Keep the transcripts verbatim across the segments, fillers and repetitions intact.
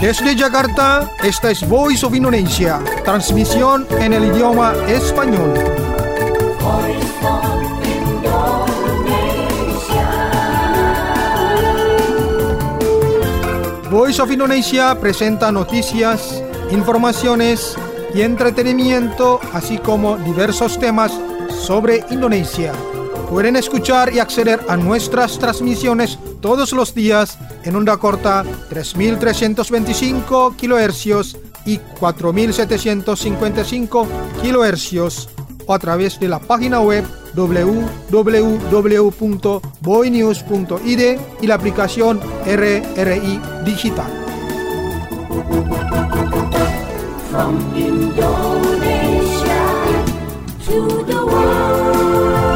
Desde Jakarta, esta es Voice of Indonesia, transmisión en el idioma español. Voice of Indonesia. Voice of Indonesia presenta noticias, informaciones y entretenimiento, así como diversos temas sobre Indonesia. Pueden escuchar y acceder a nuestras transmisiones todos los días en onda corta tres mil trescientos veinticinco kilohercios y cuatro mil setecientos cincuenta y cinco kilohercios o a través de la página web doble u doble u doble u punto boinews punto i d y la aplicación R R I Digital. From Indonesia to the world.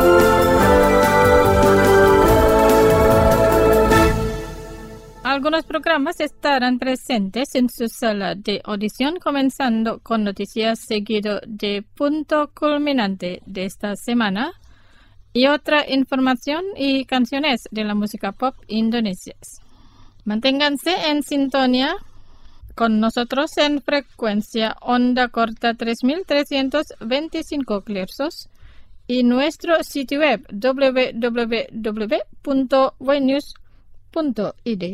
Algunos programas estarán presentes en su sala de audición, comenzando con noticias seguido de punto culminante de esta semana y otra información y canciones de la música pop indonesia. Manténganse en sintonía con nosotros en frecuencia onda corta tres mil trescientos veinticinco kilohercios y nuestro sitio web doble u doble u doble u punto boinews punto i d.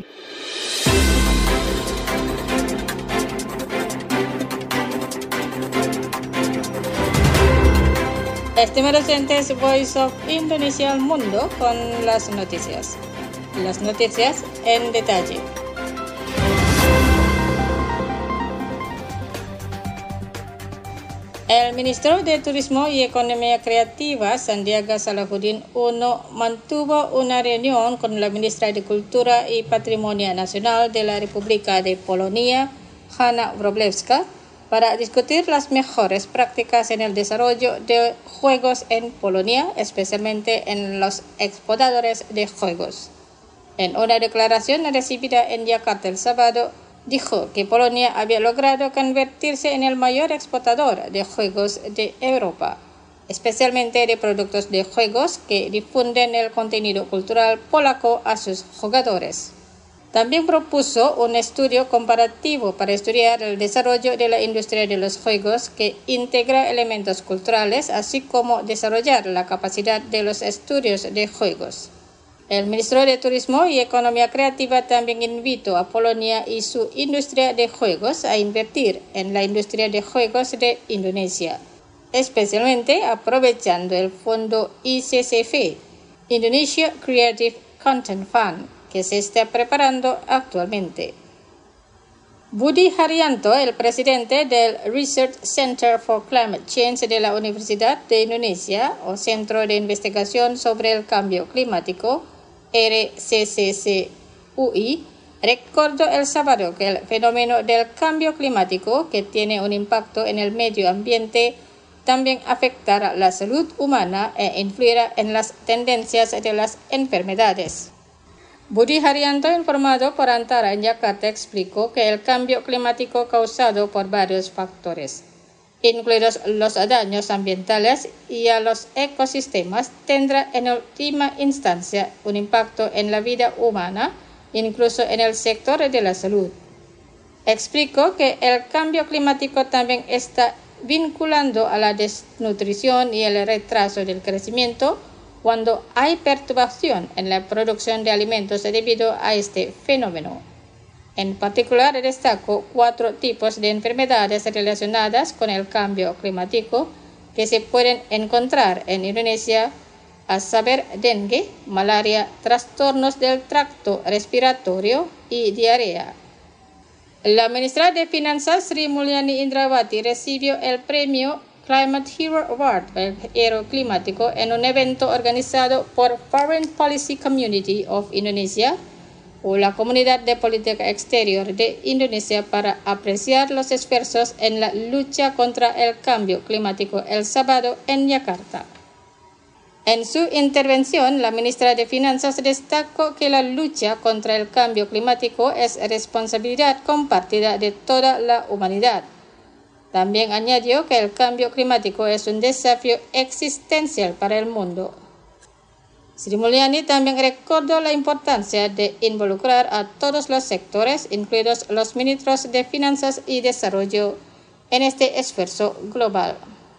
Estimados oyentes, Voice of Indonesia al mundo con las noticias. Las noticias en detalle. El ministro de Turismo y Economía Creativa, Sandiaga Salahuddin Uno, mantuvo una reunión con la ministra de Cultura y Patrimonio Nacional de la República de Polonia, Hanna Wróblewska, para discutir las mejores prácticas en el desarrollo de juegos en Polonia, especialmente en los exportadores de juegos. En una declaración recibida en Yakarta el sábado, dijo que Polonia había logrado convertirse en el mayor exportador de juegos de Europa, especialmente de productos de juegos que difunden el contenido cultural polaco a sus jugadores. También propuso un estudio comparativo para estudiar el desarrollo de la industria de los juegos que integra elementos culturales, así como desarrollar la capacidad de los estudios de juegos. El ministro de Turismo y Economía Creativa también invitó a Polonia y su industria de juegos a invertir en la industria de juegos de Indonesia, especialmente aprovechando el fondo I C C F, Indonesia Creative Content Fund, que se está preparando actualmente. Budi Haryanto, el presidente del Research Center for Climate Change de la Universidad de Indonesia, o Centro de Investigación sobre el Cambio Climático, R C C C U I, recordó el sábado que el fenómeno del cambio climático, que tiene un impacto en el medio ambiente, también afectará la salud humana e influirá en las tendencias de las enfermedades. Budi Haryanto, informado por Antara en Yakarta, explicó que el cambio climático causado por varios factores, incluidos los daños ambientales y a los ecosistemas, tendrá en última instancia un impacto en la vida humana, incluso en el sector de la salud. Explicó que el cambio climático también está vinculando a la desnutrición y el retraso del crecimiento cuando hay perturbación en la producción de alimentos debido a este fenómeno. En particular, destacó cuatro tipos de enfermedades relacionadas con el cambio climático que se pueden encontrar en Indonesia, a saber, dengue, malaria, trastornos del tracto respiratorio y diarrea. La ministra de Finanzas, Sri Mulyani Indrawati, recibió el premio Climate Hero Award por el héroe climático en un evento organizado por Foreign Policy Community of Indonesia, o la Comunidad de Política Exterior de Indonesia, para apreciar los esfuerzos en la lucha contra el cambio climático el sábado en Yakarta. En su intervención, la ministra de Finanzas destacó que la lucha contra el cambio climático es responsabilidad compartida de toda la humanidad. También añadió que el cambio climático es un desafío existencial para el mundo. Sri Mulyani también recordó la importancia de involucrar a todos los sectores, incluidos los ministros de Finanzas y Desarrollo, en este esfuerzo global.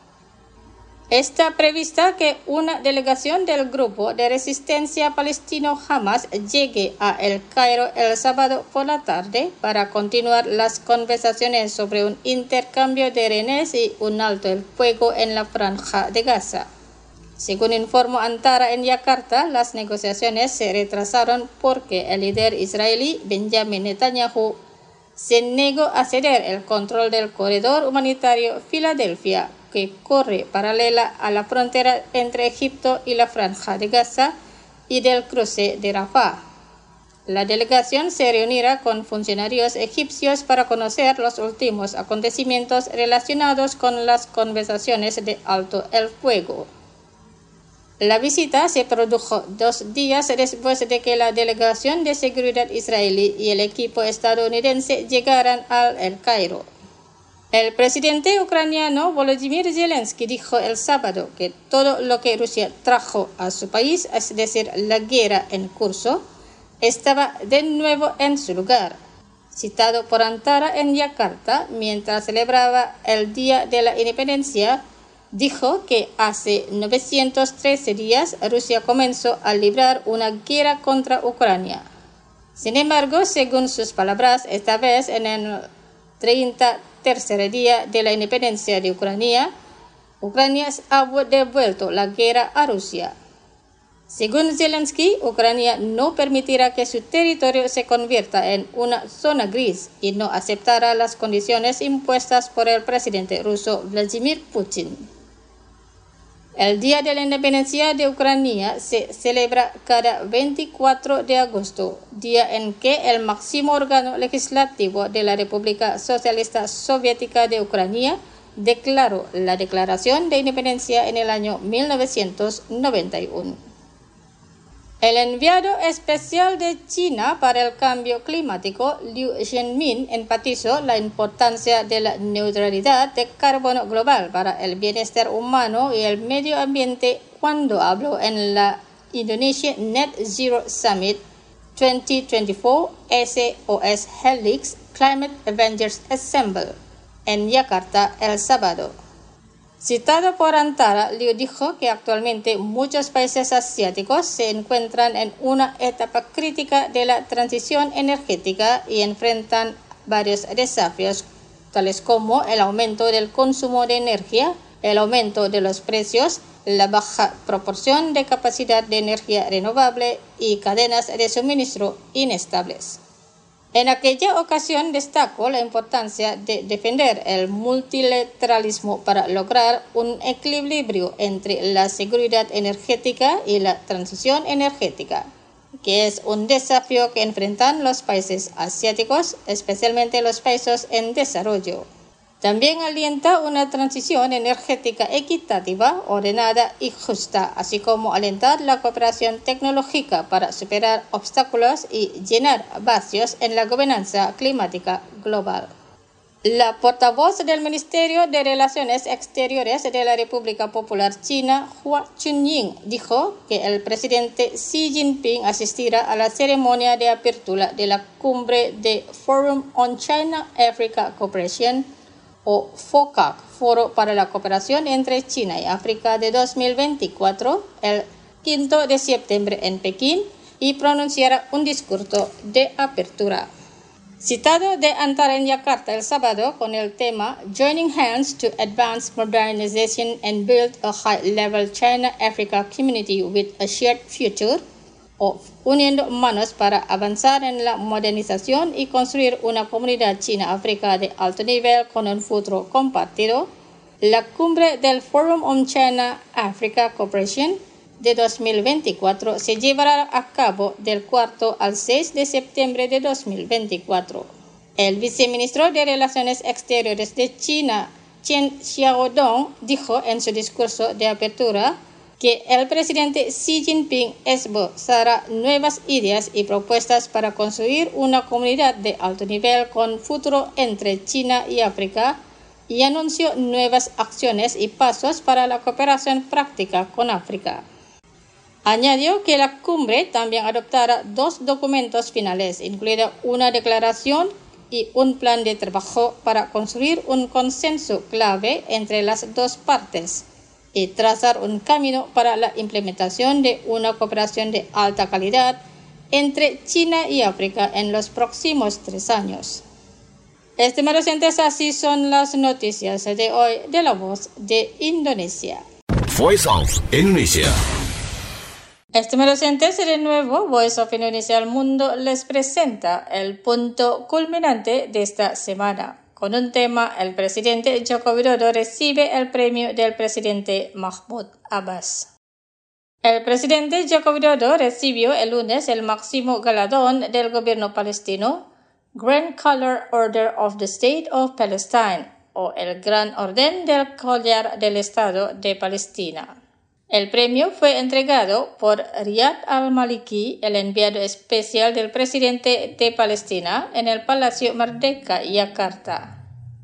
Está prevista que una delegación del Grupo de Resistencia Palestino Hamas llegue a El Cairo el sábado por la tarde para continuar las conversaciones sobre un intercambio de rehenes y un alto el fuego en la Franja de Gaza. Según informó Antara en Yakarta, las negociaciones se retrasaron porque el líder israelí Benjamin Netanyahu se negó a ceder el control del corredor humanitario Filadelfia, que corre paralela a la frontera entre Egipto y la Franja de Gaza, y del cruce de Rafah. La delegación se reunirá con funcionarios egipcios para conocer los últimos acontecimientos relacionados con las conversaciones de alto el fuego. La visita se produjo dos días después de que la delegación de seguridad israelí y el equipo estadounidense llegaran al El Cairo. El presidente ucraniano Volodymyr Zelensky dijo el sábado que todo lo que Rusia trajo a su país, es decir, la guerra en curso, estaba de nuevo en su lugar. Citado por Antara en Yakarta, mientras celebraba el Día de la Independencia, dijo que hace novecientos trece días Rusia comenzó a librar una guerra contra Ucrania. Sin embargo, según sus palabras, esta vez en el treinta tercer día de la independencia de Ucrania, Ucrania ha devuelto la guerra a Rusia. Según Zelensky, Ucrania no permitirá que su territorio se convierta en una zona gris y no aceptará las condiciones impuestas por el presidente ruso Vladimir Putin. El Día de la Independencia de Ucrania se celebra cada veinticuatro de agosto, día en que el máximo órgano legislativo de la República Socialista Soviética de Ucrania declaró la Declaración de Independencia en el año mil novecientos noventa y uno. El enviado especial de China para el cambio climático, Liu Zhenmin, enfatizó la importancia de la neutralidad de carbono global para el bienestar humano y el medio ambiente cuando habló en la Indonesia Net Zero Summit veinte veinticuatro S O S Helix Climate Avengers Assemble en Yakarta el sábado. Citado por Antara, Liu dijo que actualmente muchos países asiáticos se encuentran en una etapa crítica de la transición energética y enfrentan varios desafíos, tales como el aumento del consumo de energía, el aumento de los precios, la baja proporción de capacidad de energía renovable y cadenas de suministro inestables. En aquella ocasión destacó la importancia de defender el multilateralismo para lograr un equilibrio entre la seguridad energética y la transición energética, que es un desafío que enfrentan los países asiáticos, especialmente los países en desarrollo. También alienta una transición energética equitativa, ordenada y justa, así como alentar la cooperación tecnológica para superar obstáculos y llenar vacíos en la gobernanza climática global. La portavoz del Ministerio de Relaciones Exteriores de la República Popular China, Hua Chunying, dijo que el presidente Xi Jinping asistirá a la ceremonia de apertura de la cumbre de Forum on China-Africa Cooperation, o FOCAC, Foro para la Cooperación entre China y África de dos mil veinticuatro, el quinto de septiembre en Pekín, y pronunciará un discurso de apertura. Citado de Antara en Yakarta el sábado con el tema Joining Hands to Advance Modernization and Build a High-Level China-Africa Community with a Shared Future, o uniendo manos para avanzar en la modernización y construir una comunidad China-África de alto nivel con un futuro compartido, la cumbre del Forum on China-Africa Cooperation de dos mil veinticuatro se llevará a cabo del cuatro al seis de septiembre de dos mil veinticuatro. El viceministro de Relaciones Exteriores de China, Chen Xiaodong, dijo en su discurso de apertura que el presidente Xi Jinping esbozará nuevas ideas y propuestas para construir una comunidad de alto nivel con futuro entre China y África, y anunció nuevas acciones y pasos para la cooperación práctica con África. Añadió que la cumbre también adoptará dos documentos finales, incluida una declaración y un plan de trabajo para construir un consenso clave entre las dos partes y trazar un camino para la implementación de una cooperación de alta calidad entre China y África en los próximos tres años. Estimados oyentes, así son las noticias de hoy de La Voz de Indonesia. Voice of Indonesia. Estimados oyentes, de nuevo, Voice of Indonesia al Mundo les presenta el punto culminante de esta semana. Con un tema, el presidente Joko Widodo recibe el premio del presidente Mahmoud Abbas. El presidente Joko Widodo recibió el lunes el máximo galardón del gobierno palestino, Grand Collar Order of the State of Palestine, o el Gran Orden del Collar del Estado de Palestina. El premio fue entregado por Riyad al-Maliki, el enviado especial del presidente de Palestina, en el Palacio Merdeka, Yakarta.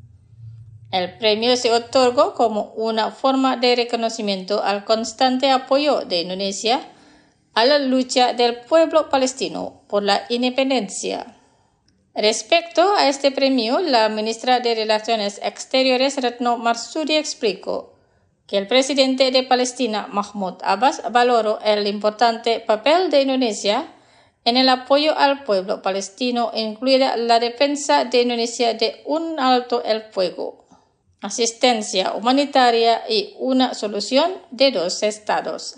El premio se otorgó como una forma de reconocimiento al constante apoyo de Indonesia a la lucha del pueblo palestino por la independencia. Respecto a este premio, la ministra de Relaciones Exteriores, Retno Marsudi, explicó que el presidente de Palestina, Mahmoud Abbas, valoró el importante papel de Indonesia en el apoyo al pueblo palestino, incluida la defensa de Indonesia de un alto el fuego, asistencia humanitaria y una solución de dos estados.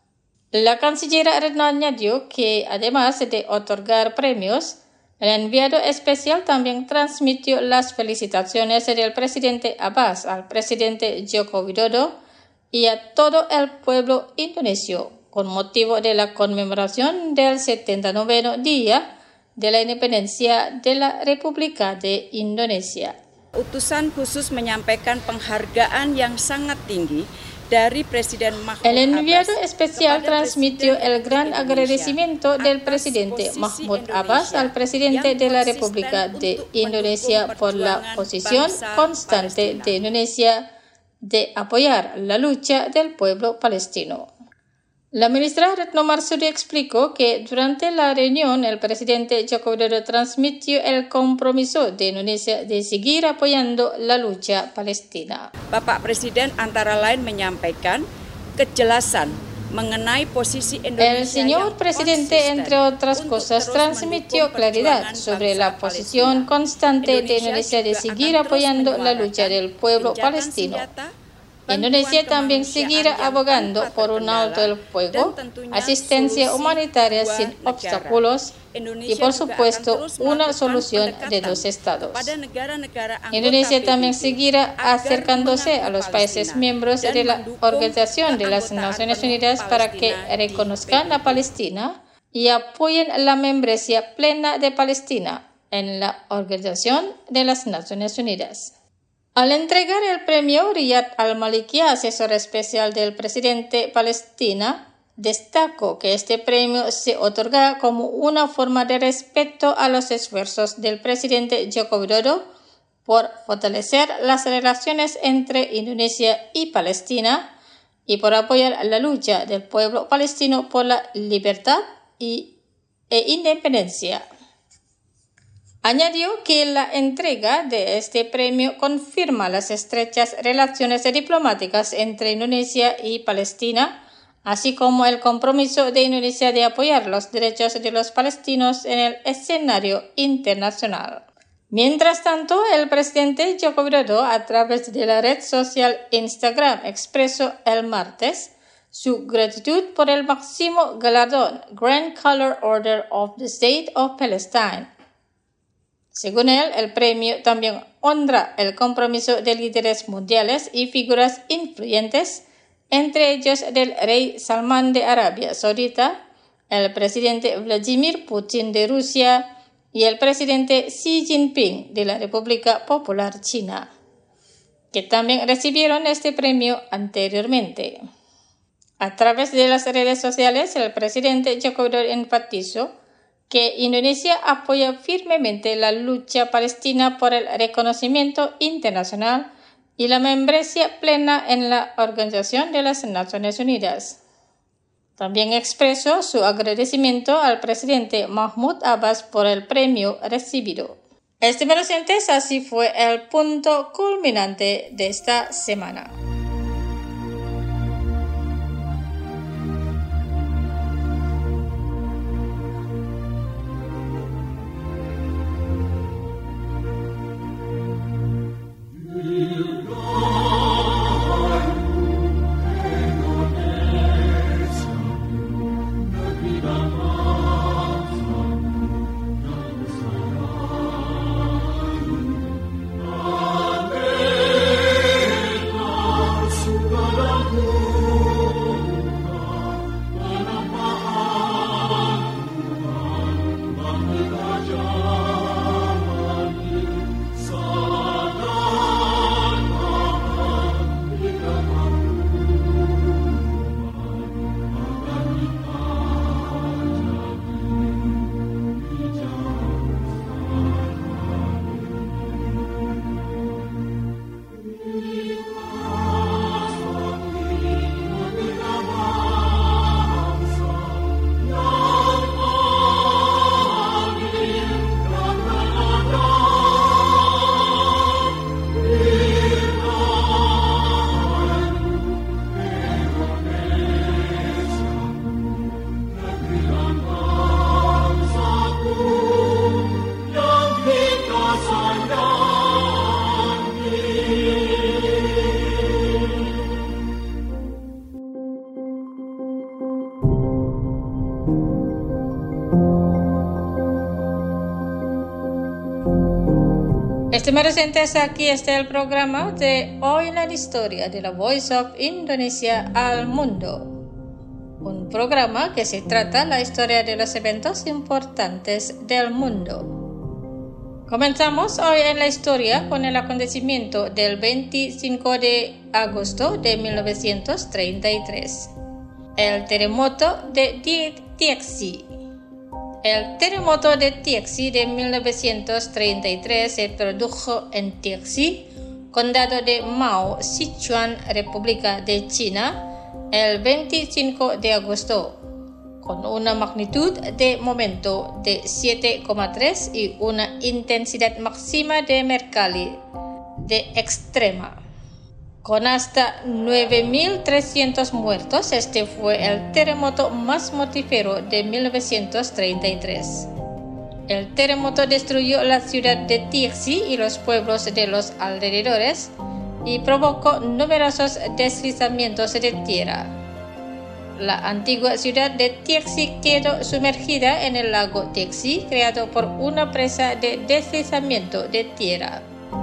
La canciller Retno añadió que, además de otorgar premios, el enviado especial también transmitió las felicitaciones del presidente Abbas al presidente Joko Widodo y a todo el pueblo indonesio con motivo de la conmemoración del setenta y noveno Día de la Independencia de la República de Indonesia. Utusan khusus menyampaikan penghargaan yang sangat tinggi dari Presiden Mahmoud El enviado Abbas especial kepada transmitió Presiden el gran Republik agradecimiento Indonesia del atas presidente posisi Mahmoud Indonesia Abbas al presidente yang de la konsisten República de untuk Indonesia mendukung por la perjuangan posición bangsa constante Palestina. de Indonesia de apoyar la lucha del pueblo palestino. La ministra Retno Marsudi explicó que durante la reunión el presidente Joko Widodo transmitió el compromiso de Indonesia de seguir apoyando la lucha palestina. Bapak Presiden antara lain menyampaikan kejelasan mengenai posisi Indonesia. El señor presidente, entre otras cosas, transmitió claridad sobre la posición constante de Indonesia de seguir apoyando la lucha del pueblo palestino. Indonesia también seguirá abogando por un alto el fuego, asistencia humanitaria sin obstáculos y, por supuesto, una solución de dos estados. Indonesia también seguirá acercándose a los países miembros de la Organización de las Naciones Unidas para que reconozcan a Palestina y apoyen la membresía plena de Palestina en la Organización de las Naciones Unidas. Al entregar el premio, Riyad al-Maliki, asesor especial del presidente Palestina, destacó que este premio se otorga como una forma de respeto a los esfuerzos del presidente Joko Widodo por fortalecer las relaciones entre Indonesia y Palestina y por apoyar la lucha del pueblo palestino por la libertad y, e independencia. Añadió que la entrega de este premio confirma las estrechas relaciones diplomáticas entre Indonesia y Palestina, así como el compromiso de Indonesia de apoyar los derechos de los palestinos en el escenario internacional. Mientras tanto, el presidente Joko Widodo, a través de la red social Instagram, expresó el martes su gratitud por el máximo galardón Grand Collar Order of the State of Palestine. Según él, el premio también honra el compromiso de líderes mundiales y figuras influyentes, entre ellos del rey Salman de Arabia Saudita, el presidente Vladimir Putin de Rusia y el presidente Xi Jinping de la República Popular China, que también recibieron este premio anteriormente. A través de las redes sociales, el presidente Joko Widodo enfatizó que Indonesia apoya firmemente la lucha palestina por el reconocimiento internacional y la membresía plena en la Organización de las Naciones Unidas. También expresó su agradecimiento al presidente Mahmoud Abbas por el premio recibido. Estimados oyentes, así fue el punto culminante de esta semana. Estimados oyentes, aquí está el programa de Hoy en la Historia de la Voice of Indonesia al Mundo. Un programa que se trata la historia de los eventos importantes del mundo. Comenzamos hoy en la historia con el acontecimiento del veinticinco de agosto de mil novecientos treinta y tres. El terremoto de Tiexi. El terremoto de Tiexi de mil novecientos treinta y tres se produjo en Tiexi, condado de Mao, Sichuan, República de China, el veinticinco de agosto, con una magnitud de momento de siete coma tres y una intensidad máxima de Mercalli de extrema. Con hasta nueve mil trescientos muertos, este fue el terremoto más mortífero de mil novecientos treinta y tres. El terremoto destruyó la ciudad de Tiexi y los pueblos de los alrededores y provocó numerosos deslizamientos de tierra. La antigua ciudad de Tiexi quedó sumergida en el lago Tiexi, creado por una presa de deslizamiento de tierra.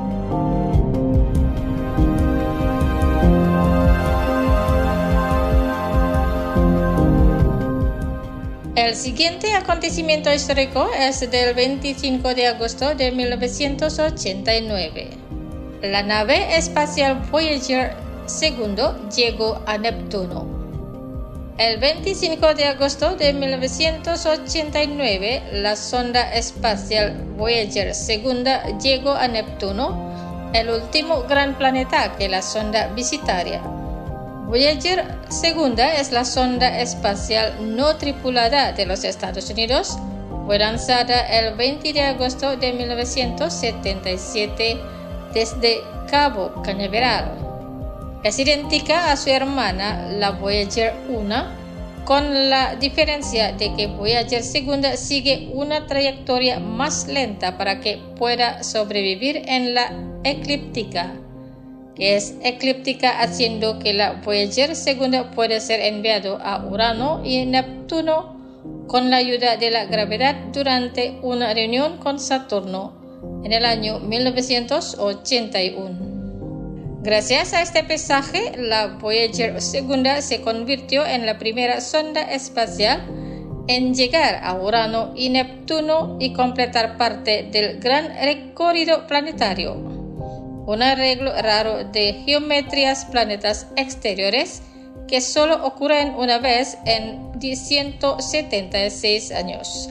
El siguiente acontecimiento histórico es del veinticinco de agosto de mil novecientos ochenta y nueve. La nave espacial Voyager dos llegó a Neptuno. El veinticinco de agosto de mil novecientos ochenta y nueve, la sonda espacial Voyager dos llegó a Neptuno, el último gran planeta que la sonda visitaría. Voyager dos es la sonda espacial no tripulada de los Estados Unidos. Fue lanzada el veinte de agosto de mil novecientos setenta y siete desde Cabo Cañaveral. Es idéntica a su hermana, la Voyager uno, con la diferencia de que Voyager dos sigue una trayectoria más lenta para que pueda sobrevivir en la eclíptica, que es eclíptica, haciendo que la Voyager dos puede ser enviado a Urano y Neptuno con la ayuda de la gravedad durante una reunión con Saturno en el año mil novecientos ochenta y uno. Gracias a este pesaje, la Voyager dos se convirtió en la primera sonda espacial en llegar a Urano y Neptuno y completar parte del gran recorrido planetario. Un arreglo raro de geometrías planetas exteriores que solo ocurren una vez en ciento setenta y seis años.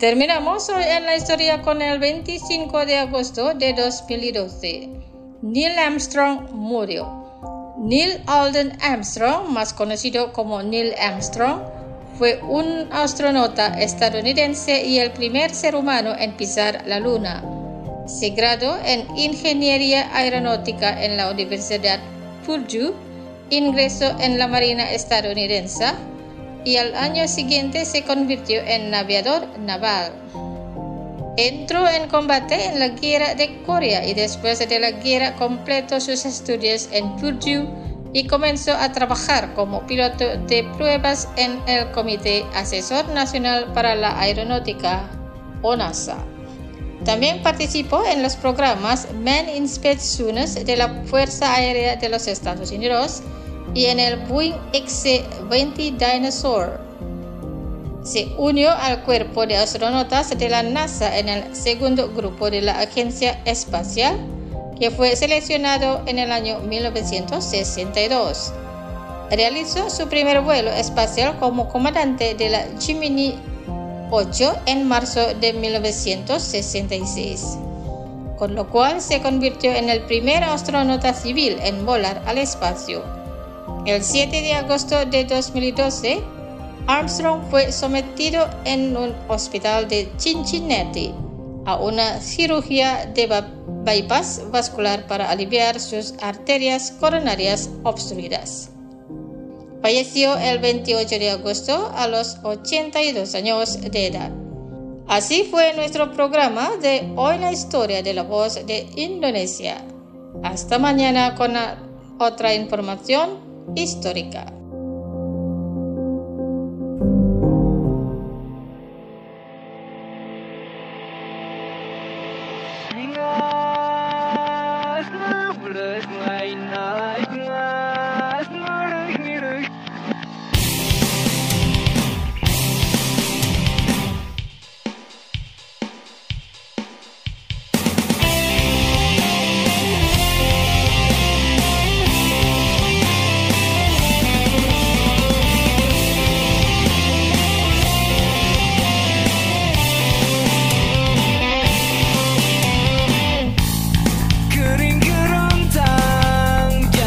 Terminamos hoy en la historia con el veinticinco de agosto de dos mil doce. Neil Armstrong murió. Neil Alden Armstrong, más conocido como Neil Armstrong, fue un astronauta estadounidense y el primer ser humano en pisar la Luna. Se graduó en Ingeniería Aeronáutica en la Universidad Purdue, ingresó en la Marina estadounidense y al año siguiente se convirtió en aviador naval. Entró en combate en la Guerra de Corea y después de la guerra completó sus estudios en Purdue y comenzó a trabajar como piloto de pruebas en el Comité Asesor Nacional para la Aeronáutica, o NASA. También participó en los programas Man in Space Zones de la Fuerza Aérea de los Estados Unidos y en el Boeing X C veinte Dinosaur. Se unió al cuerpo de astronautas de la NASA en el segundo grupo de la Agencia Espacial, que fue seleccionado en el año mil novecientos sesenta y dos. Realizó su primer vuelo espacial como comandante de la Gemini ocho en marzo de mil novecientos sesenta y seis, con lo cual se convirtió en el primer astronauta civil en volar al espacio. El siete de agosto de dos mil doce, Armstrong fue sometido en un hospital de Cincinnati a una cirugía de bypass vascular para aliviar sus arterias coronarias obstruidas. Falleció el veintiocho de agosto a los ochenta y dos años de edad. Así fue nuestro programa de Hoy la Historia de la Voz de Indonesia. Hasta mañana con otra información histórica. Kering kerontang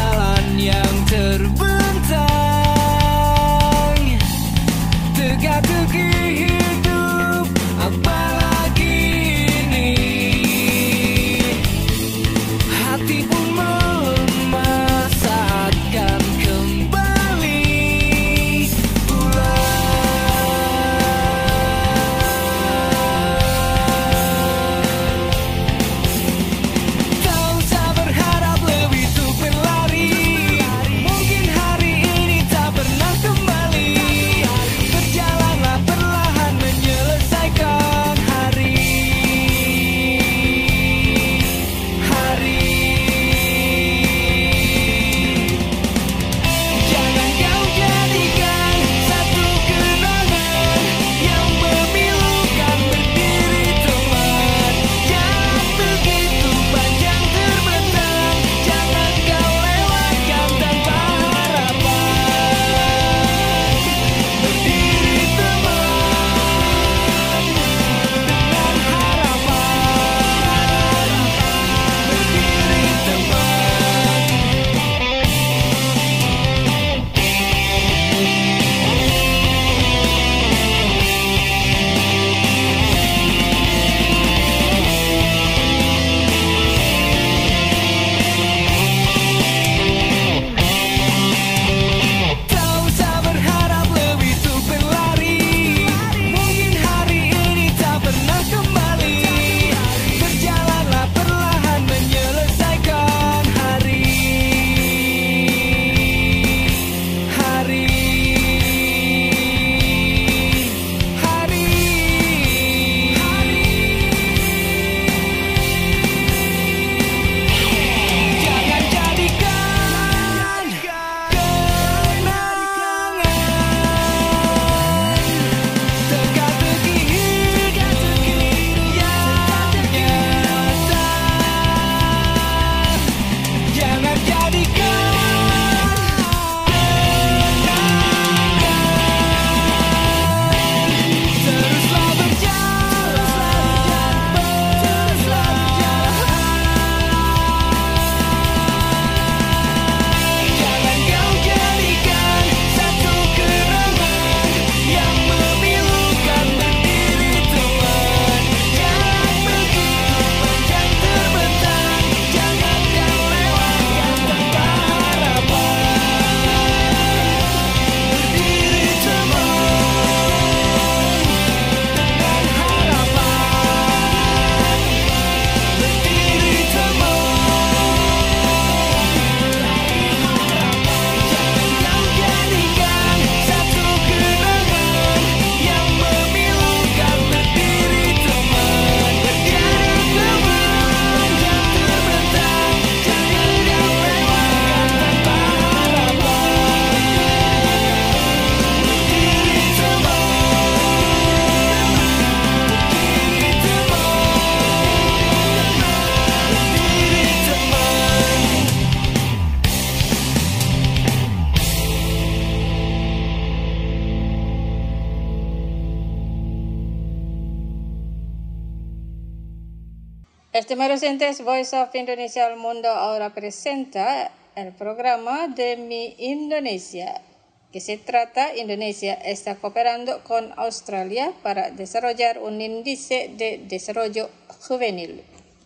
Estimados oyentes, Voice of Indonesia al Mundo ahora presenta el programa de Mi Indonesia, que se trata, Indonesia está cooperando con Australia para desarrollar un índice de desarrollo juvenil.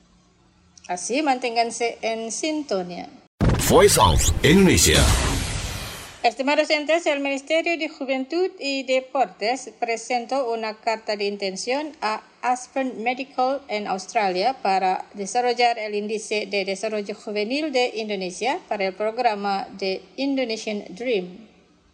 Así, manténganse en sintonía. Voice of Indonesia. Estimados oyentes, el Ministerio de Juventud y Deportes presentó una carta de intención a Aspen Medical en Australia para desarrollar el índice de desarrollo juvenil de Indonesia para el programa de Indonesian Dream.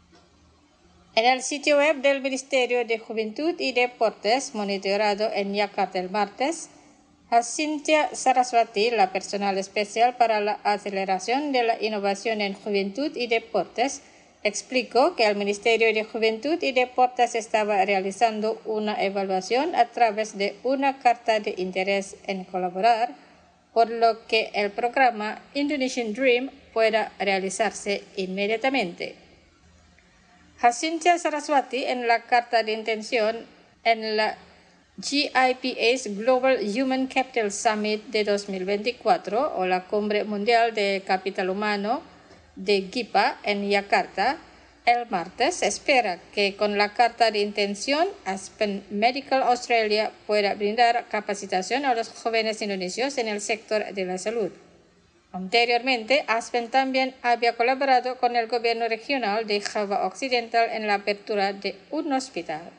En el sitio web del Ministerio de Juventud y Deportes, monitorado en Yakarta el martes, Jacintia Saraswati, la personal especial para la aceleración de la innovación en juventud y deportes, explicó que el Ministerio de Juventud y Deportes estaba realizando una evaluación a través de una carta de interés en colaborar, por lo que el programa Indonesian Dream pueda realizarse inmediatamente. Jacintia Saraswati, en la carta de intención en la G I P A's Global Human Capital Summit de dos mil veinticuatro o la Cumbre Mundial de Capital Humano de G I P A en Yakarta el martes, espera que con la carta de intención Aspen Medical Australia pueda brindar capacitación a los jóvenes indonesios en el sector de la salud. Anteriormente, Aspen también había colaborado con el gobierno regional de Java Occidental en la apertura de un hospital.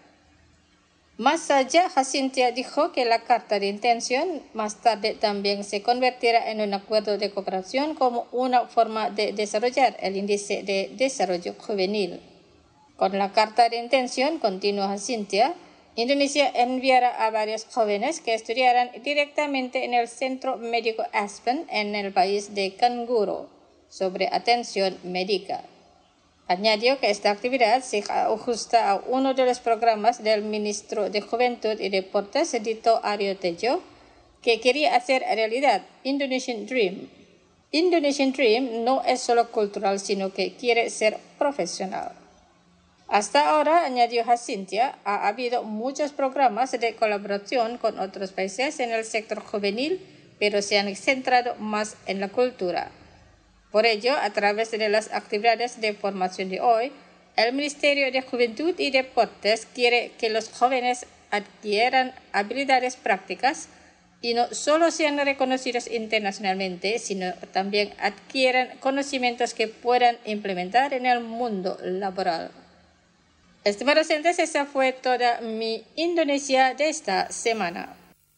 Más allá, Jacintia dijo que la carta de intención más tarde también se convertirá en un acuerdo de cooperación como una forma de desarrollar el índice de desarrollo juvenil. Con la carta de intención, continúa Jacintia, Indonesia enviará a varios jóvenes que estudiarán directamente en el Centro Médico Aspen en el país de Kangguru sobre atención médica. Añadió que esta actividad se ajusta a uno de los programas del ministro de Juventud y Deportes, Dito Aryo Tejo, que quería hacer realidad Indonesian Dream. Indonesian Dream no es solo cultural, sino que quiere ser profesional. Hasta ahora, añadió Jacintia, ha habido muchos programas de colaboración con otros países en el sector juvenil, pero se han centrado más en la cultura. Por ello, a través de las actividades de formación de hoy, el Ministerio de Juventud y Deportes quiere que los jóvenes adquieran habilidades prácticas y no solo sean reconocidos internacionalmente, sino también adquieran conocimientos que puedan implementar en el mundo laboral. Estimados oyentes, esa fue toda mi Indonesia de esta semana.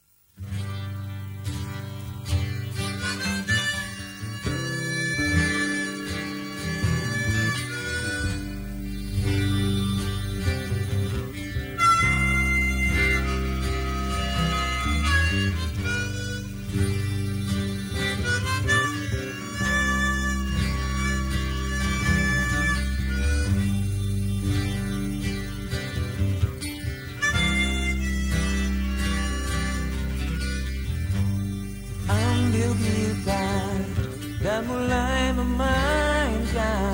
Dan mulai memainkan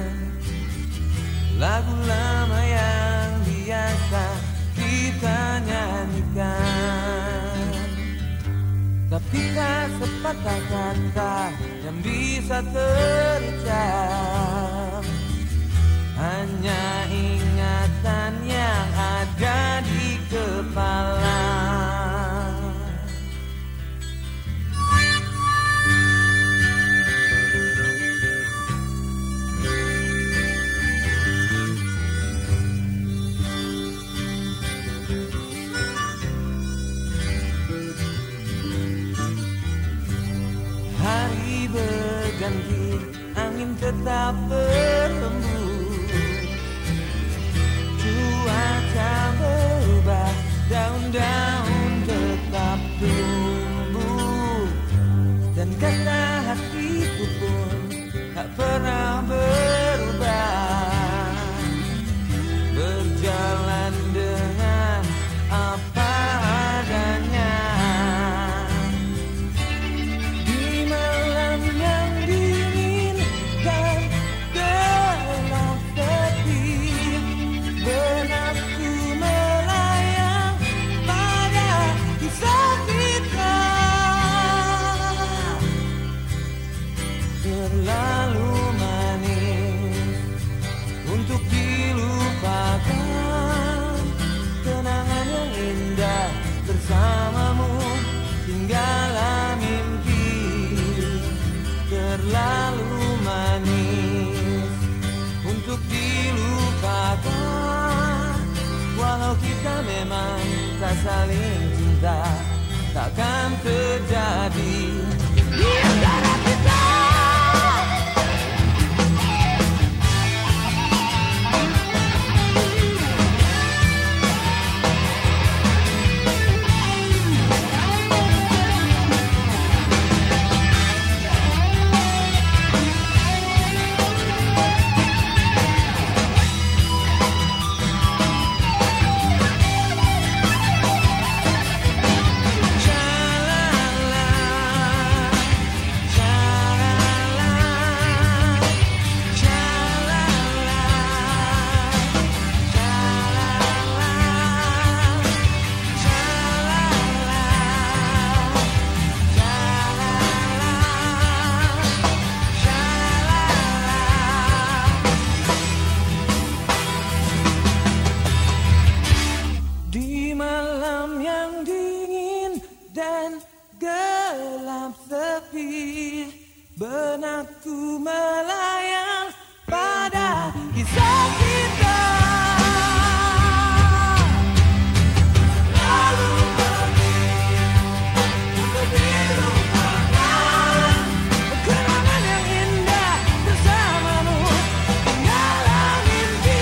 lagu lama yang biasa kita nyanyikan, tapi tak sepatah kata yang bisa terucap, hanya ingatan yang ada di kepala. Berganti, angin tetap berhembus, cuaca berubah, daun-daun tetap tumbuh, dan kata hatiku pun tak pernah berubah, berjalan dengan apa adanya. Di malam yang dingin dan tinggallah mimpi terlalu manis untuk dilupakan. Walau kita memang tak saling cinta, takkan terjadi di antara kita. Benakku melayang pada kisah kita. Lalu pergi untuk dilupakan. Kenangan yang indah bersamamu tinggallah mimpi.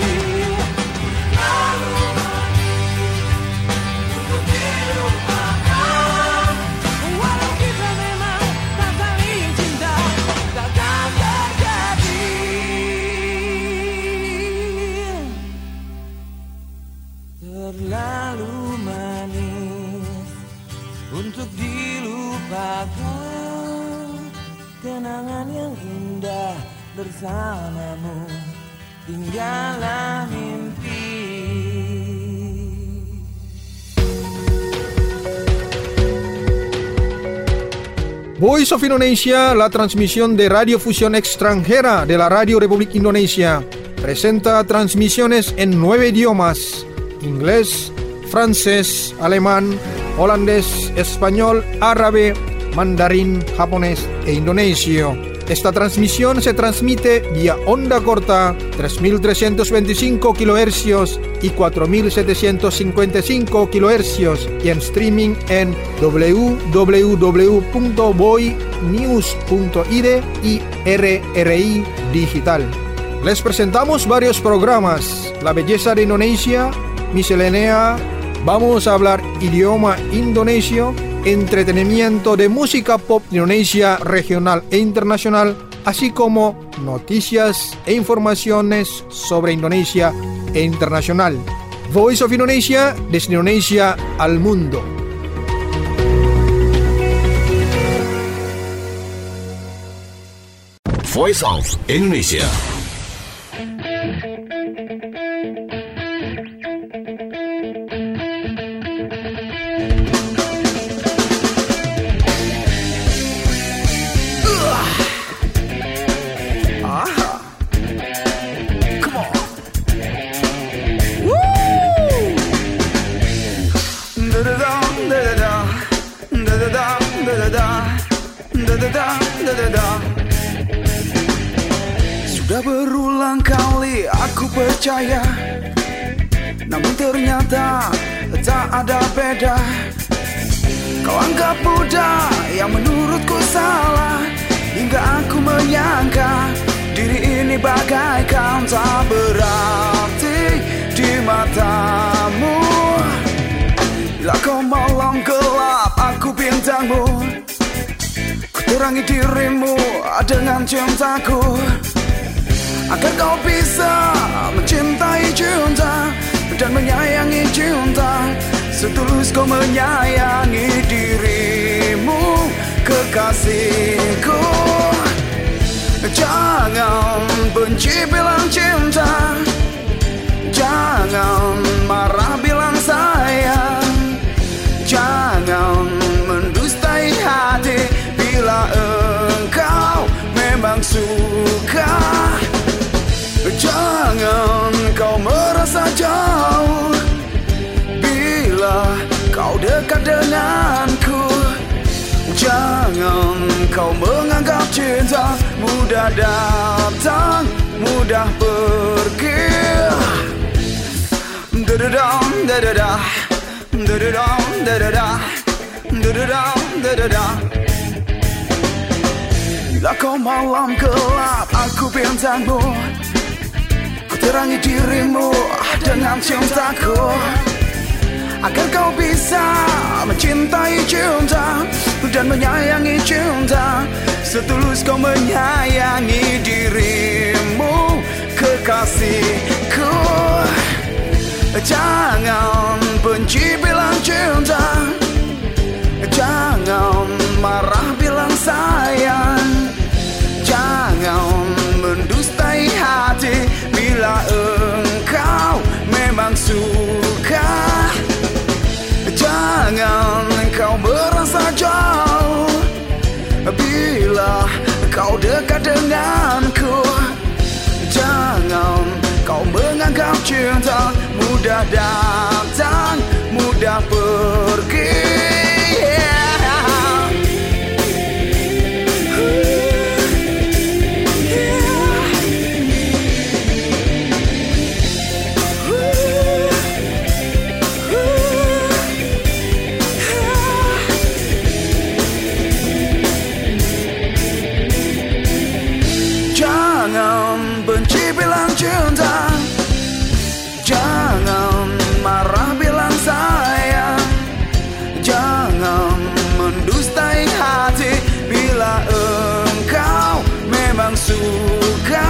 Lalu pergi untuk dilupakan. Walau kita memang tak saling cinta, takkan terjadi. Terlalu manis untuk dilupakan. Kenangan yang indah bersamamu tinggallah mimpi. Voice of Indonesia, la transmisión de radiofusión extranjera de la Radio Republik Indonesia, presenta transmisiones en nueve idiomas: inglés, francés, alemán, holandés, español, árabe, mandarín, japonés e indonesio. Esta transmisión se transmite vía onda corta tres mil trescientos veinticinco kilohercios y cuatro mil setecientos cincuenta y cinco kilohercios y en streaming en w w w punto voy news punto i d y R R I Digital. Les presentamos varios programas: La belleza de Indonesia, Miscelánea, vamos a hablar idioma indonesio, entretenimiento de música pop de Indonesia regional e internacional, así como noticias e informaciones sobre Indonesia e internacional. Voice of Indonesia, desde Indonesia al mundo. Voice of Indonesia. Sudah berulang kali aku percaya, namun ternyata tak ada beda. Kau anggap mudah yang menurutku salah, hingga aku menyangka diri ini bagaikan tak berarti di matamu. Bila kau malam gelap, aku bintangmu, ku terangi dirimu dengan cintaku, agar kau bisa mencintai cinta dan menyayangi cinta setulus kau menyayangi dirimu, kekasihku. Jangan benci bilang cinta, jangan marah bilang sayang, jangan mendustai hati bila engkau memang suka. Jangan kau merasa jauh bila kau dekat denganku. cinta, mudah datang, mudah pergi. Da-da-dam, da-da-da, da-da-dam, da-da-da, da-da-dam, da-da-da. Bila kau malam gelap, aku bintangmu, ku terangi dirimu dengan cintaku, agar kau bisa mencintai cinta dan menyayangi cinta, setulus kau menyayangi dirimu, kekasihku. Jangan benci bilang cinta, jangan marah bilang sayang, jangan mendustai hati bila engkau memang suka. Jangan kau merasa jauh bila kau dekat denganku. Jangan kau menganggap cinta mudah datang, mudah pergi. Jangan benci bilang cinta, jangan marah bilang sayang, jangan mendustai hati bila engkau memang suka.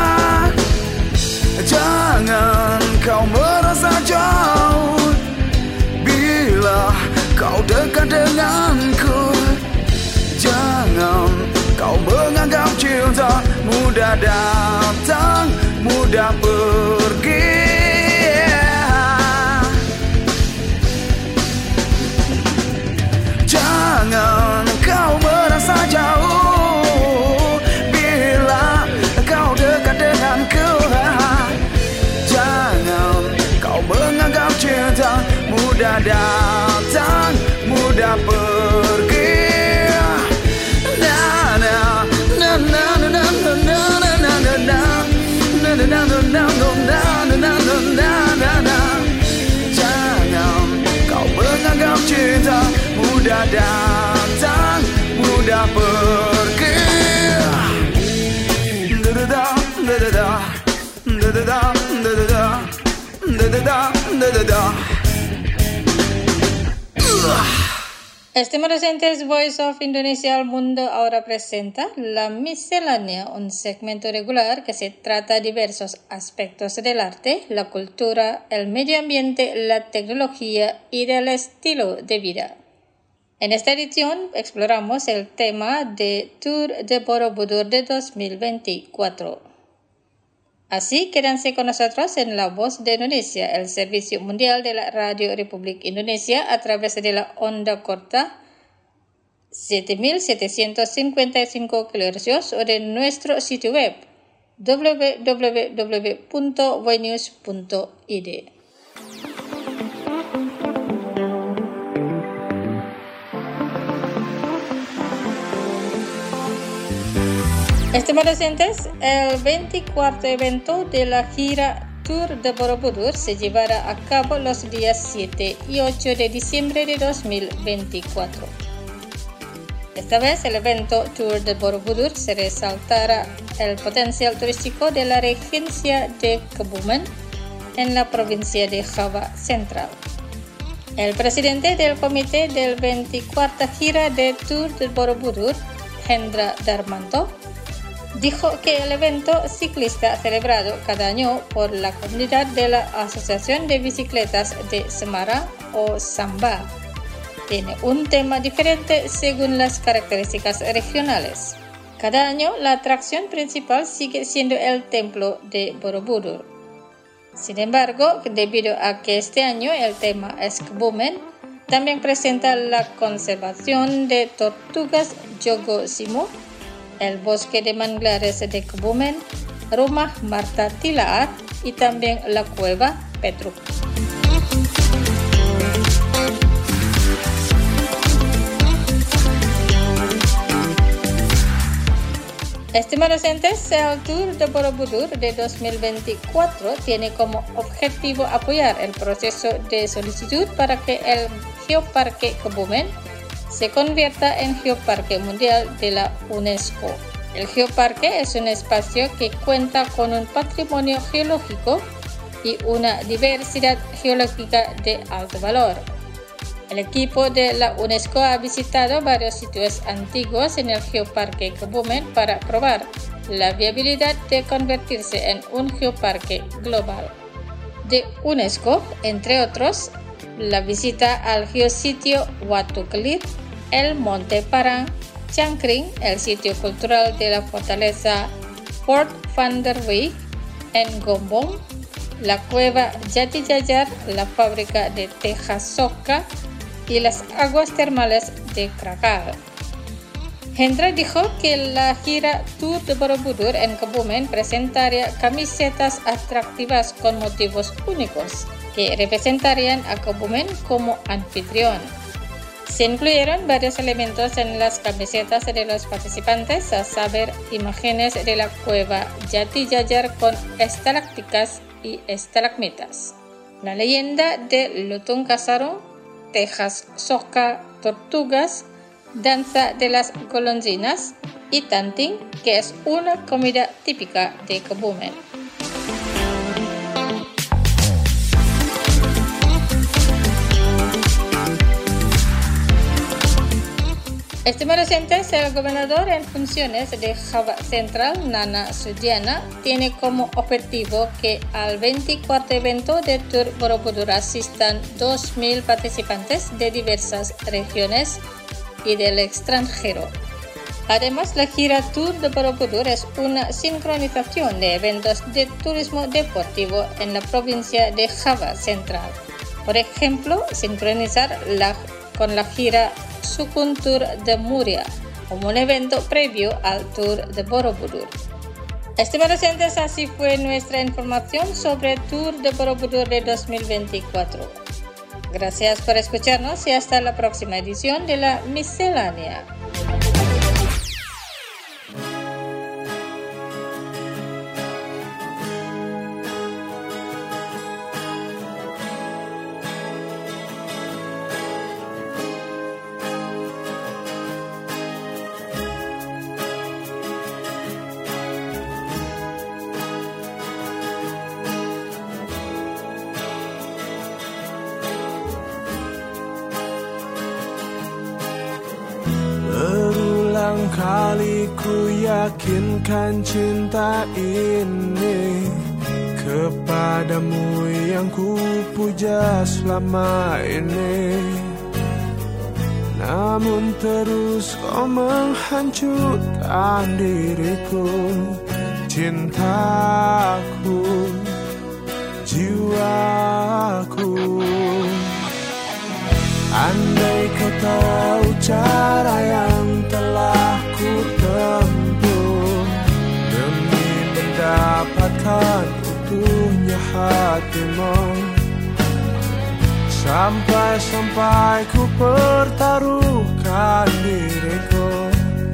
Jangan kau merasa jauh bila kau dekat denganku. Jangan kau menganggap cinta mudah datang, mudah pergi. Jangan kau merasa jauh bila kau dekat denganku. Jangan kau menganggap cinta mudah datang, mudah pergi. Jangan kau menganggap cinta mudah datang, mudah pergi. Da-da-da, da-da-da, da-da-da, da-da-da, da-da-da, da-da-da. Estimados oyentes, Voice of Indonesia al Mundo ahora presenta La Miscelánea, un segmento regular que se trata diversos aspectos del arte, la cultura, el medio ambiente, la tecnología y del estilo de vida. En esta edición exploramos el tema de Tour de Borobudur de dos mil veinticuatro. Así, quédense con nosotros en La Voz de Indonesia, el servicio mundial de la Radio Republik Indonesia a través de la onda corta siete mil setecientos cincuenta y cinco kilohercios o de nuestro sitio web doble u doble u doble u punto voinews punto i d. Estimados oyentes, el veinticuarto evento de la gira Tour de Borobudur se llevará a cabo los días siete y ocho de diciembre de dos mil veinticuatro. Esta vez el evento Tour de Borobudur se resaltará el potencial turístico de la regencia de Kebumen en la provincia de Java Central. El presidente del comité del veinticuarta gira de Tour de Borobudur, Hendra Darmanto, dijo que el evento ciclista celebrado cada año por la comunidad de la Asociación de Bicicletas de Semarang o Samba tiene un tema diferente según las características regionales. Cada año la atracción principal sigue siendo el templo de Borobudur. Sin embargo, debido a que este año el tema es Kebumen, también presenta la conservación de tortugas Jogosimo, el bosque de manglares de Kebumen, rumah Marta Tilaar y también la cueva Petruk. Estimados oyentes, el Tour de Borobudur de dos mil veinticuatro tiene como objetivo apoyar el proceso de solicitud para que el Geoparque Kebumen se convierta en Geoparque Mundial de la UNESCO. El geoparque es un espacio que cuenta con un patrimonio geológico y una diversidad geológica de alto valor. El equipo de la UNESCO ha visitado varios sitios antiguos en el Geoparque Kebumen para probar la viabilidad de convertirse en un geoparque global. De UNESCO, entre otros, la visita al geositio Watu Kelir, el Monte Parang, Cangkring, el sitio cultural de la fortaleza Fort Van der Weyck en Gombong, la cueva Jati Jajar, la fábrica de Tejas Soka y las aguas termales de Krakal. Hendra dijo que la gira Tour de Borobudur en Kebumen presentaría camisetas atractivas con motivos únicos que representarían a Kebumen como anfitrión. Se incluyeron varios elementos en las camisetas de los participantes, a saber, imágenes de la cueva Jati Jajar con estalacticas y estalagmitas, la leyenda de Lutung Kasarung, Tejas Soka, tortugas, danza de las golondrinas y tanting, que es una comida típica de Kebumen. Estimados oyentes, el gobernador en funciones de Java Central, Nana Sudiana, tiene como objetivo que al veinticuarto evento de Tour Borobudur asistan dos mil participantes de diversas regiones y del extranjero. Además, la gira Tour de Borobudur es una sincronización de eventos de turismo deportivo en la provincia de Java Central. Por ejemplo, sincronizar la, con la gira Sukun Tour de Muria, como un evento previo al Tour de Borobudur. Estimados oyentes, así fue nuestra información sobre Tour de Borobudur de dos mil veinticuatro. Gracias por escucharnos y hasta la próxima edición de la Miscelánea. Berulang kali ku yakinkan cinta ini kepadamu yang ku puja selama ini, namun terus kau menghancurkan diriku, cintaku, jiwaku. Andai kau tahu cara yang telah ku tempuh demi mendapatkan utuhnya hatimu, sampai-sampai ku pertaruhkan diriku,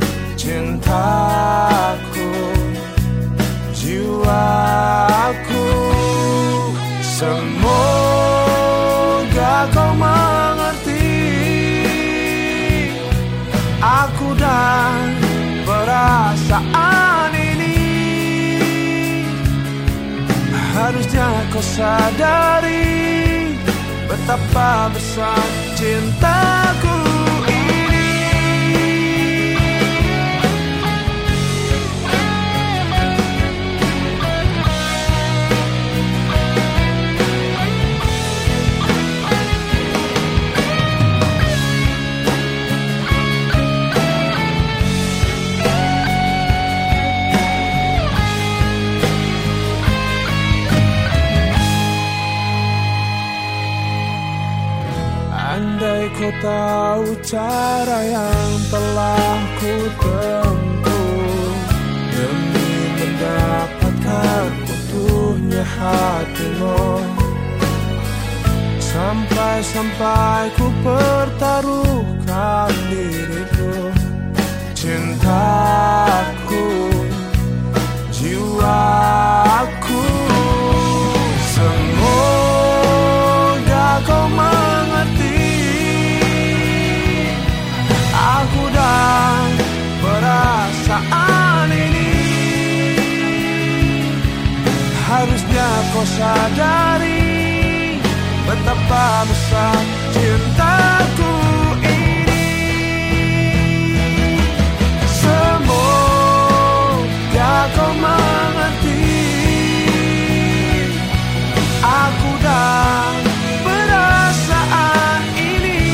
cintaku, jiwaku. Semoga kau mengerti aku dan perasaan ini. Harusnya kau sadari betapa besar cintaku ini. Andai kau tahu cara yang telah ku tempuh demi mendapatkan utuhnya hatimu, sampai-sampai ku pertaruhkan diriku, cintaku, kau sadari betapa besar cintaku ini. Semoga kau mengerti aku dan perasaan ini.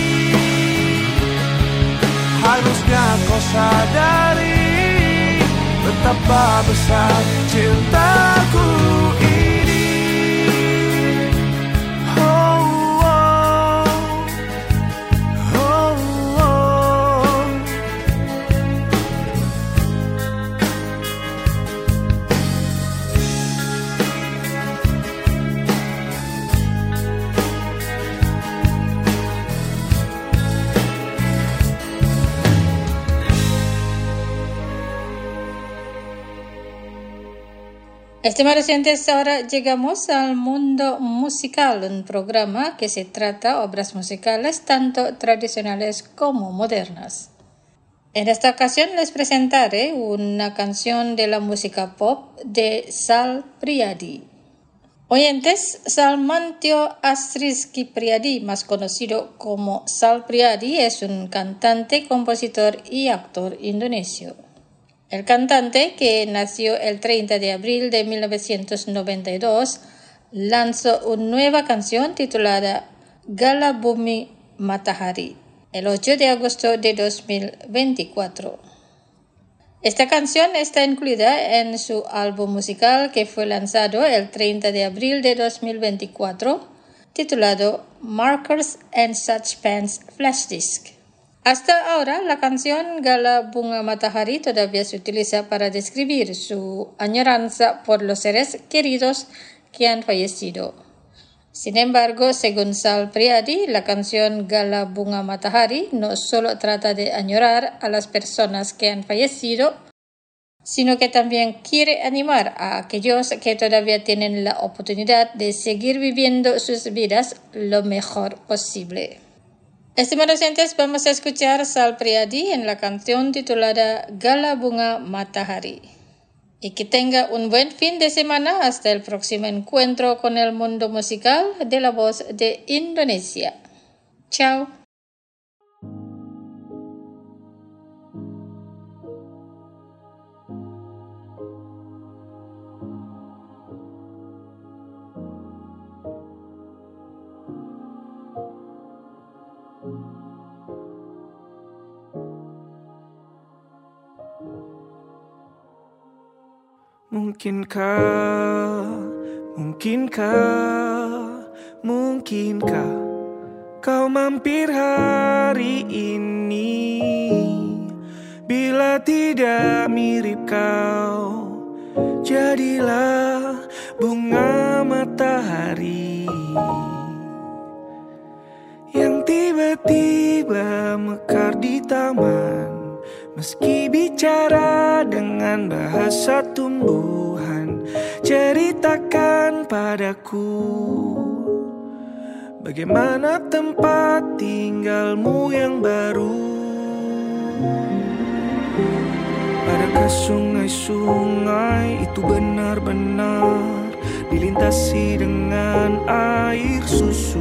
Harusnya kau sadari betapa besar cintaku ini. Oh, oh, oh, oh. Estimados oyentes, ahora llegamos al mundo musical, un programa que se trata obras musicales tanto tradicionales como modernas. En esta ocasión les presentaré una canción de la música pop de Sal Priadi. Oyentes, Salmantio Asriski Priadi, más conocido como Sal Priadi, es un cantante, compositor y actor indonesio. El cantante, que nació el treinta de abril de mil novecientos noventa y dos, lanzó una nueva canción titulada Gala Bumi Matahari el ocho de agosto de dos mil veinticuatro. Esta canción está incluida en su álbum musical que fue lanzado el treinta de abril de dos mil veinticuatro, titulado Markers and Suspense Flash Disc. Hasta ahora, la canción Gala Bunga Matahari todavía se utiliza para describir su añoranza por los seres queridos que han fallecido. Sin embargo, según Sal Priadi, la canción Gala Bunga Matahari no solo trata de añorar a las personas que han fallecido, sino que también quiere animar a aquellos que todavía tienen la oportunidad de seguir viviendo sus vidas lo mejor posible. Estimados oyentes, vamos a escuchar Sal Priadi en la canción titulada Gala Bunga Matahari. Y que tenga un buen fin de semana hasta el próximo encuentro con el mundo musical de La Voz de Indonesia. Chao. Mungkinkah, mungkinkah, mungkinkah kau mampir hari ini? Bila tidak mirip kau, jadilah bunga matahari yang tiba-tiba mekar di taman. Meski bicara dengan bahasa tumbuhan, ceritakan padaku bagaimana tempat tinggalmu yang baru. Adakah sungai-sungai itu benar-benar dilintasi dengan air susu?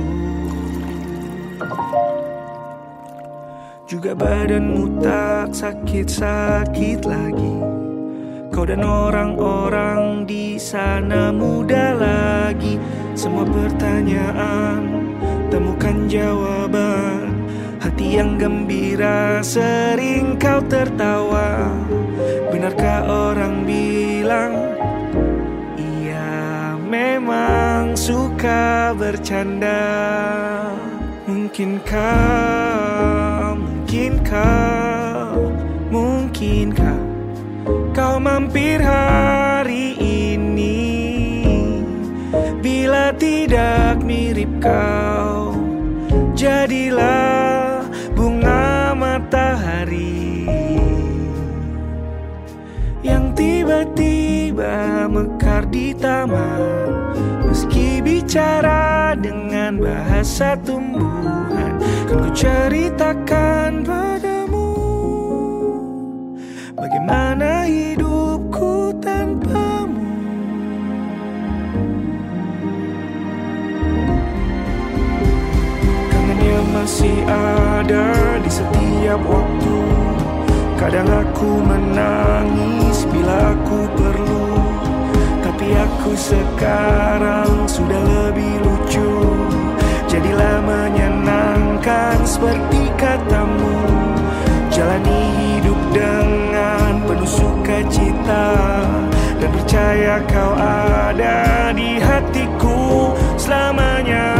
Juga badanmu tak sakit-sakit lagi. Kau dan orang-orang di sana muda lagi. Semua pertanyaan temukan jawaban. Hati yang gembira sering kau tertawa. Benarkah orang bilang ia memang suka bercanda? Mungkinkah, mungkinkah, mungkinkah kau mampir hari ini? Bila tidak mirip kau, jadilah bunga matahari yang tiba-tiba mekar di taman. Meski bicara dengan bahasa tumbuhan, kan ku ceritakan padamu bagaimana hidupku tanpamu. masih ada di setiap waktu. Kadang aku menangis bila aku perlu, tapi aku sekarang sudah lebih lucu. Jadilah menyenangkan seperti katamu, jalani hidup dengan penuh sukacita, dan percaya kau ada di hatiku selamanya.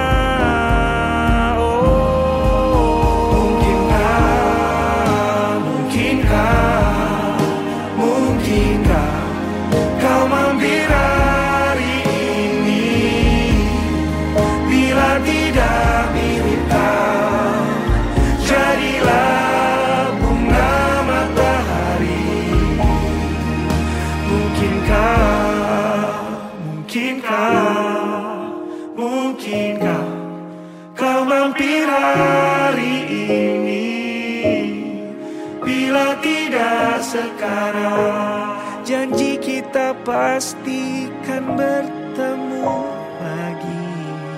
Sekarang janji kita pastikan bertemu lagi.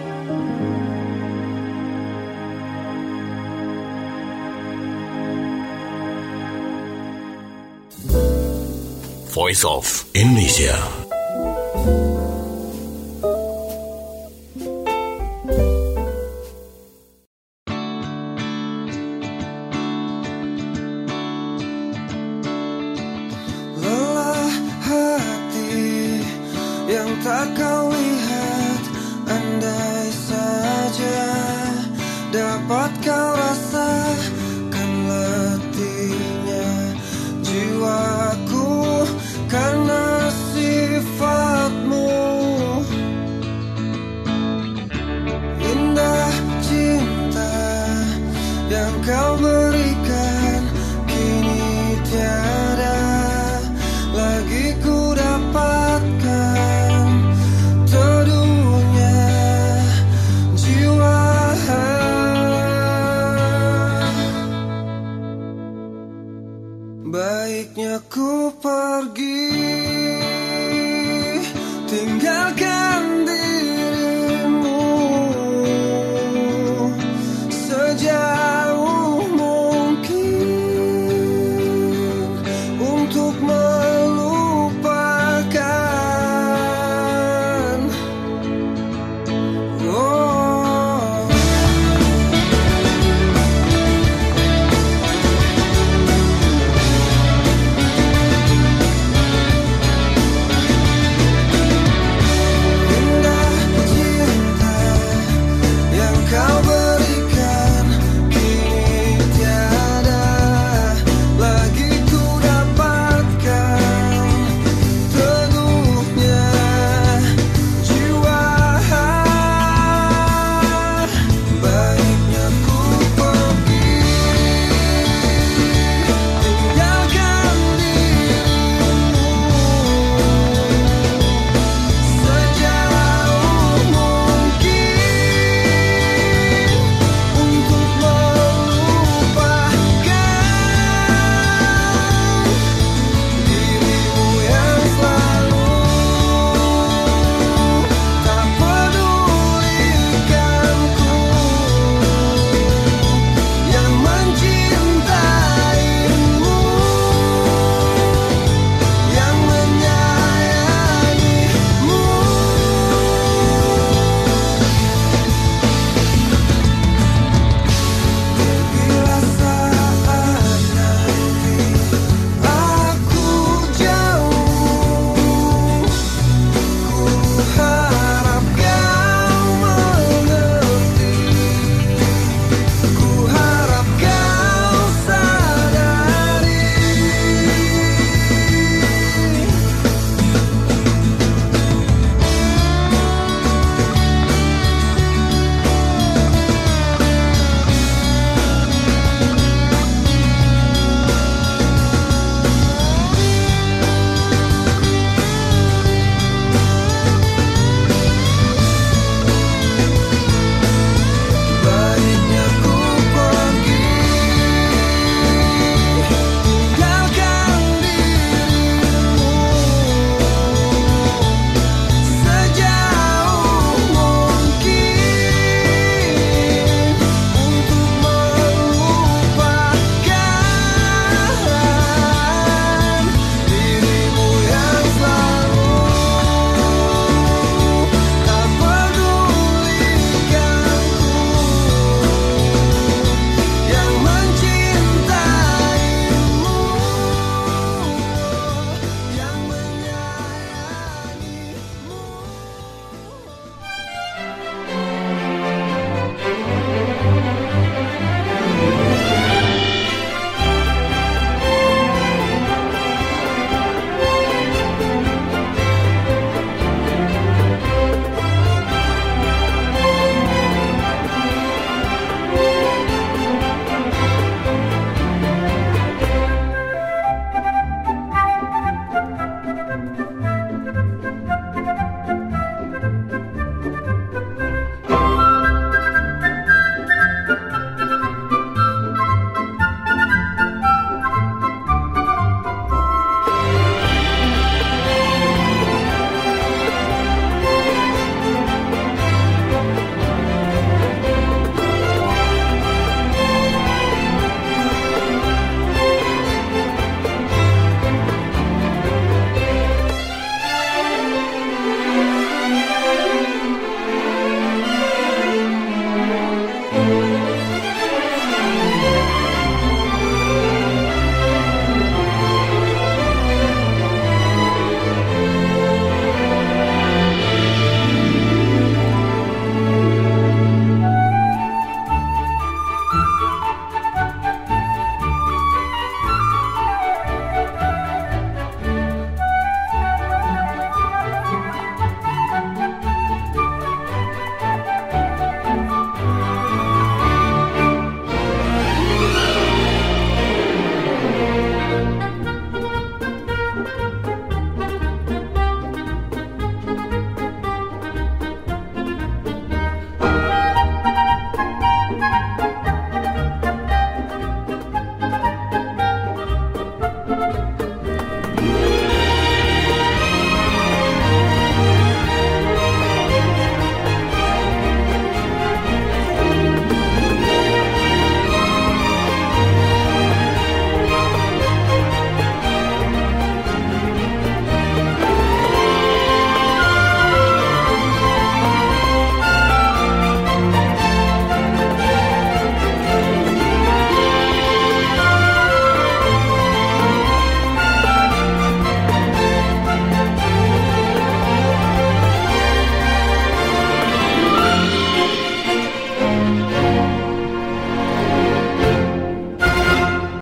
Voice of Indonesia. Tak kau lihat, andai saja dapat kau rasakan letihnya jiwaku karena sifatmu. Indah cinta yang kau berikan kini tiada lagi ku dapatkan. Baiknya ku pergi, tinggalkan diri.